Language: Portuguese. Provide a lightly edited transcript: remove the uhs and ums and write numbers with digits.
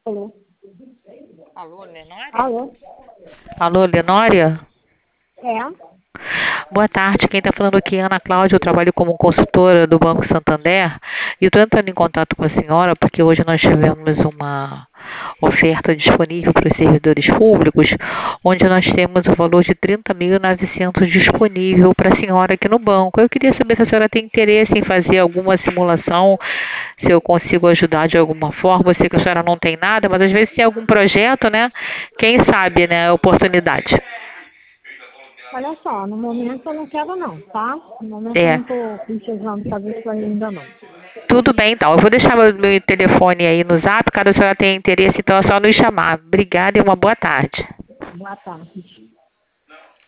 Alô? Alô, Lenória? Alô? Alô, Lenória? É? Boa tarde, quem está falando aqui é Ana Cláudia, eu trabalho como consultora do Banco Santander e estou entrando em contato com a senhora porque hoje nós tivemos uma oferta disponível para os servidores públicos, onde nós temos o valor de 30.900 disponível para a senhora aqui no banco. Eu queria saber se a senhora tem interesse em fazer alguma simulação, se eu consigo ajudar de alguma forma. Eu sei que a senhora não tem nada, mas às vezes tem algum projeto, né? Quem sabe, né? Oportunidade. Olha só, no momento eu não quero não, tá? No momento eu É. não estou precisando fazer isso aí ainda não. Tudo bem, então. Eu vou deixar meu telefone aí no zap, caso a senhora tenha interesse, então é só nos chamar. Obrigada e uma boa tarde. Boa tarde.